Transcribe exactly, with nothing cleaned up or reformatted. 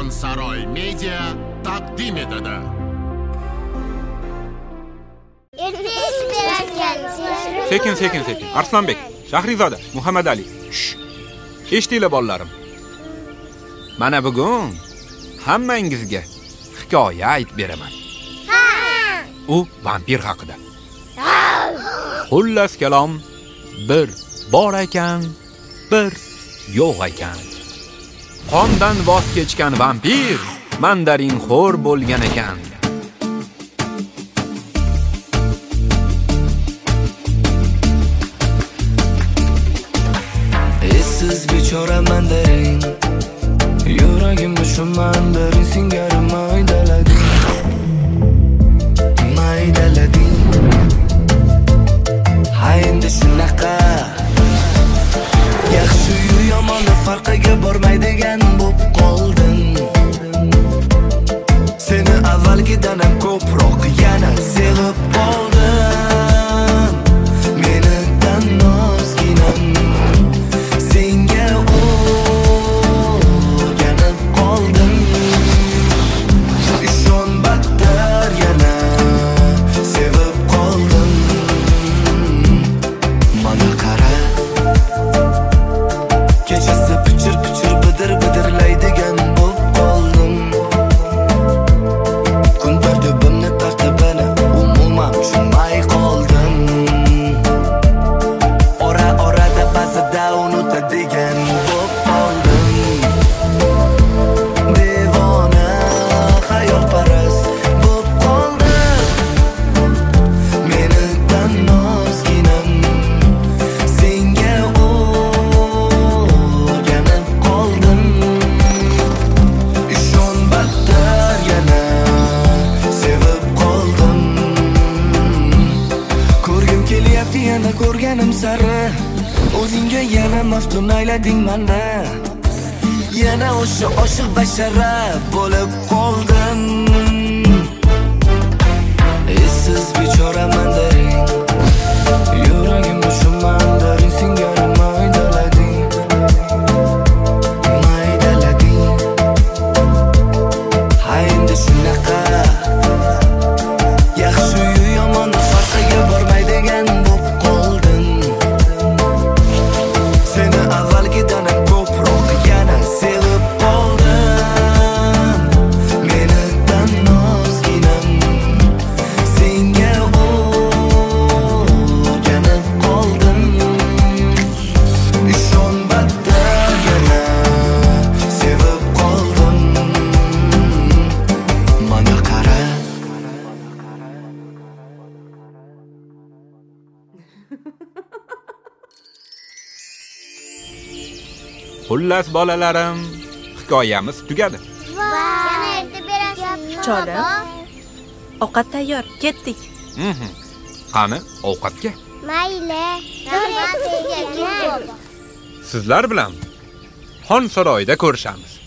Xon Saroy Media taqdim etadi. Sekin, sekin, sekin. Arslonbek, Shahrizoda, Muhammad Ali. Shh. Eshitinglar bolalarim. Mana bugun hammangizga hikoya aytib beraman. Ha! U vampir haqida. Xullas kalom, bir bor ekan, bir yo'q ekan. Qondan voz kechgan vampir mandarinxo'r bo'lgan ekan. Essiz bechora mandarin, yuragimni shu mandarin singari maydalading, maydalading. Ha endi shunaqa yaxshi-yu yomonni farqiga bormaydigan bo'p qoldin. Seni avvalgidan ham ko'proq yana sevib qoldim. Meni tannosginam senga o'rganib qoldim. Ishon battar yana sevib qoldim. Mana qara, kechasi pichir pichir bidir bidirlaydigan bo'p qoldim. Kun tartibimni tartibini umuman tushunmay qoldim. Ora orada ba'zida unutadigan bo'p qoldim. Devona xayolparast bo'p qoldim. Meni tannosginam senga o'rganib qoldim. Ishon battar yana sevib qoldim. Ko'rgim kelyapti yana ko'rganim sari, o'zingga yana maftun aylading mani. Yana o'sha oshiq bashara bo'lib qoldim. Essiz bechora mandarin, yuragimni shu mandarin singari maydalading, maydalading. Ha endi shunaqa yaxshi-yu yomonni farqiga bormaydigan bo'p qoldin. Seni avvalgidan ham ko'proq yana sevib qoldim. Meni tannosginam senga o'rganib qoldim. Ishon battar yana sevib qoldim. Mana qara. Xullas bolalarim, hikoyamiz tugadi. Yana aytib berasiz. Cholim, ovqat tayyor, ketdik. Mhm. Qani, ovqatga. Mayli. Rahmat. Sizlar bilan Xon saroyida ko'rishamiz.